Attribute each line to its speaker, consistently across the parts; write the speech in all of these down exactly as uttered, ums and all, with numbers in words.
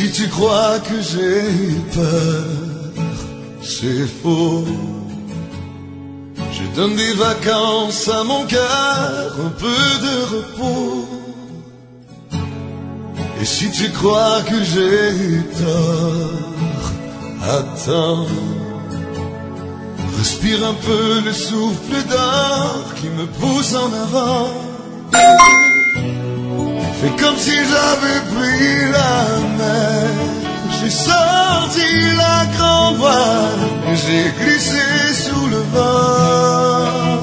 Speaker 1: si tu crois que j'ai peur, c'est faux. Je donne des vacances à mon cœur, un peu de repos. Et si tu crois que j'ai tort, attends. Respire un peu le souffle d'or qui me pousse en avant. Fais comme si j'avais pris la mer. J'ai sorti la grande voile et j'ai glissé sous le vent.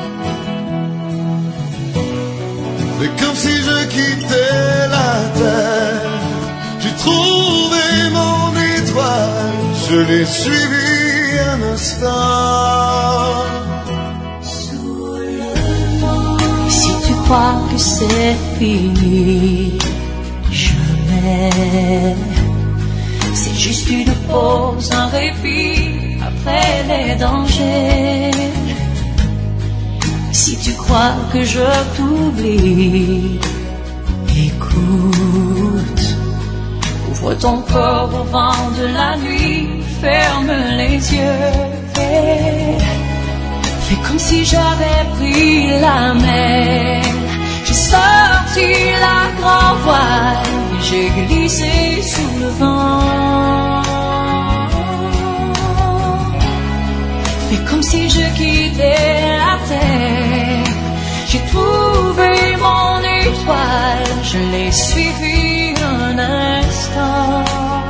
Speaker 1: Fais comme si je quittais la terre. J'ai trouvé mon étoile, je l'ai suivi un instant.
Speaker 2: Sous le vent. Si tu crois que c'est fini, jamais. C'est juste une pause, un répit après les dangers. Si tu crois que je t'oublie, écoute. Ouvre ton corps au vent de la nuit, ferme les yeux. Fais comme si j'avais pris la mer. J'ai sorti la grande voile, j'ai glissé sous le vent. Fais comme si je quittais la terre. J'ai trouvé mon étoile, je l'ai suivi un instant.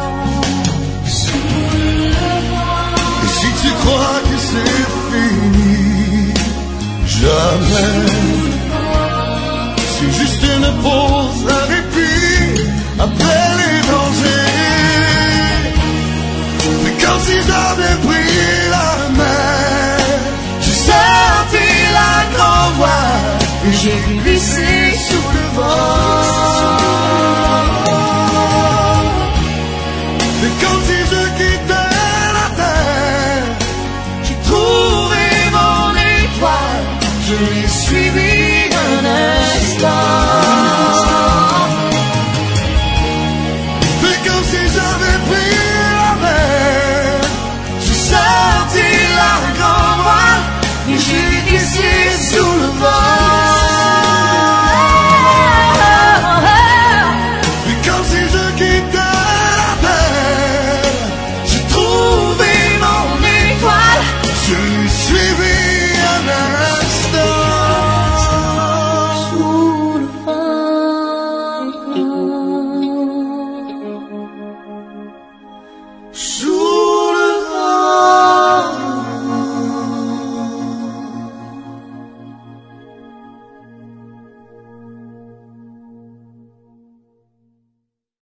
Speaker 2: Sous le vent.
Speaker 1: Et si tu crois que c'est fini, jamais. C'est juste une pause, un répit après les dangers. Fais comme si j'avais pris la mer. J'ai sorti la grande voile et j'ai glissé sous le vent.